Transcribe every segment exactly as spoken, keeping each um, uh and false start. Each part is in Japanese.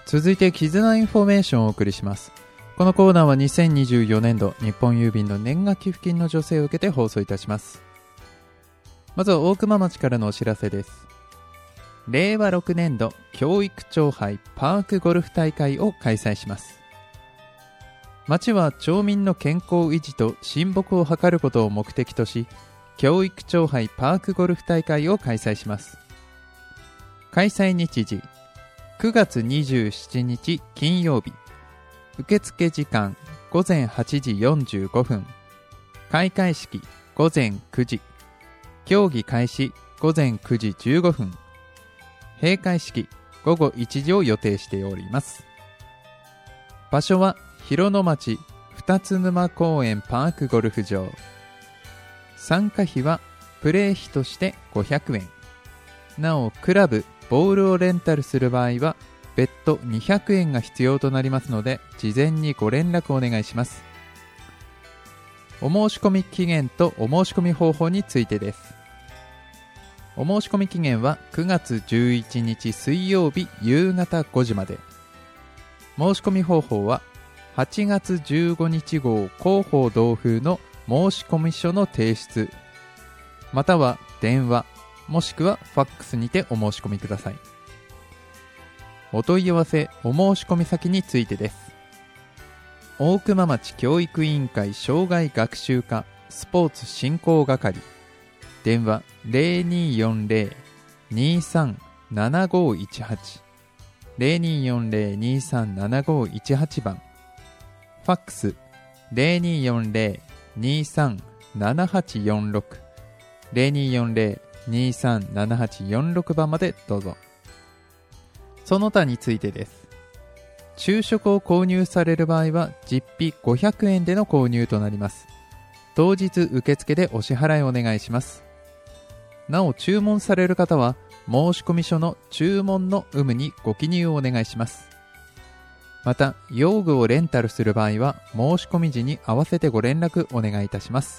続いて絆インフォメーションをお送りします。このコーナーはにせんにじゅうよねんど日本郵便の年賀寄付金の助成を受けて放送いたします。まずは大熊町からのお知らせです。れいわろくねんど教育長杯パークゴルフ大会を開催します。町は町民の健康維持と親睦を図ることを目的とし、教育長杯パークゴルフ大会を開催します。開催日時くがつにじゅうしちにち金曜日、受付時間ごぜんはちじよんじゅうごふん、開会式ごぜんくじ、競技開始ごぜんくじじゅうごふん、閉会式ごごいちじを予定しております。場所は広野町二つ沼公園パークゴルフ場。参加費はプレー費としてごひゃくえん。なおクラブボールをレンタルする場合は別途にひゃくえんが必要となりますので、事前にご連絡お願いします。お申し込み期限とお申し込み方法についてです。お申し込み期限はくがつじゅういちにち水曜日夕方ごじまで。申し込み方法ははちがつじゅうごにち号広報同封の申し込み書の提出、または電話もしくはファックスにてお申し込みください。お問い合わせお申し込み先についてです。大熊町教育委員会障害学習課スポーツ振興係、電話 ゼロにーよんゼロ にーさん ななごいちはち ゼロにーよんゼロ にーさん ななごいちはち 番、ファックス ゼロにーよんゼロ にーさん ななはちよんろく ゼロにーよんゼロ にーさん ななはちよんろく 番までどうぞ。その他についてです。昼食を購入される場合は実費ごひゃくえんでの購入となります。当日受付でお支払いお願いします。なお注文される方は申込書の注文の有無にご記入をお願いします。また用具をレンタルする場合は申込時に合わせてご連絡お願いいたします。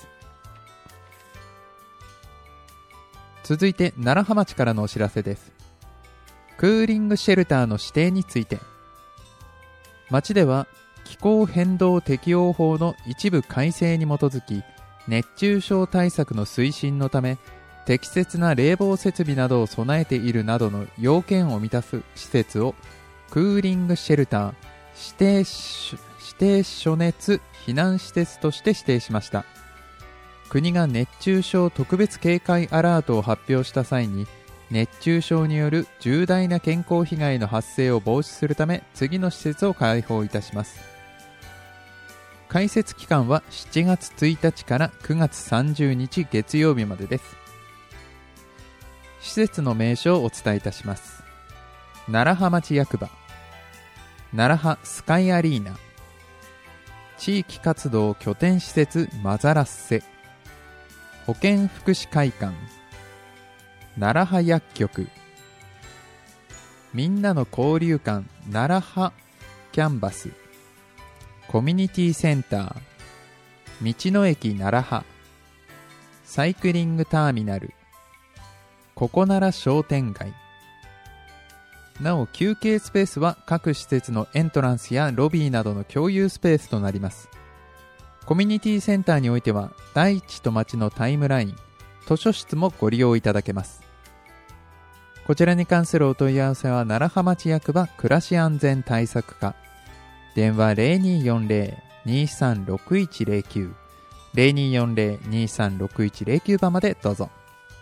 続いて楢葉町からのお知らせです。クーリングシェルターの指定について、町では気候変動適応法の一部改正に基づき、熱中症対策の推進のため適切な冷房設備などを備えているなどの要件を満たす施設をクーリングシェルター指定、指定暑熱避難施設として指定しました。国が熱中症特別警戒アラートを発表した際に、熱中症による重大な健康被害の発生を防止するため次の施設を開放いたします。開設期間はしちがつついたちからくがつさんじゅうにち月曜日までです。施設の名称をお伝えいたします。楢葉町役場、楢葉スカイアリーナ、地域活動拠点施設マザラッセ、保健福祉会館、楢葉薬局、みんなの交流館楢葉キャンバス、コミュニティセンター、道の駅楢葉、サイクリングターミナル、ここなら商店街。なお休憩スペースは各施設のエントランスやロビーなどの共有スペースとなります。コミュニティセンターにおいては大地と町のタイムライン、図書室もご利用いただけます。こちらに関するお問い合わせは楢葉町役場暮らし安全対策課、電話 ゼロにーよんゼロ にーさんろくいちゼロきゅう ゼロにーよんゼロ にーさんろくいちゼロきゅう 番までどうぞ。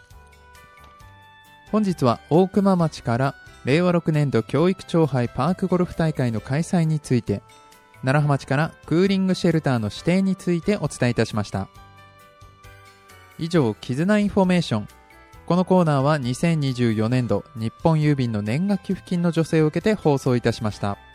本日は大熊町かられいわろくねんど教育長杯パークゴルフ大会の開催について、楢葉町からクーリングシェルターの指定についてお伝えいたしました。以上、絆インフォメーション。このコーナーはにせんにじゅうよねんど日本郵便の年賀寄付金の助成を受けて放送いたしました。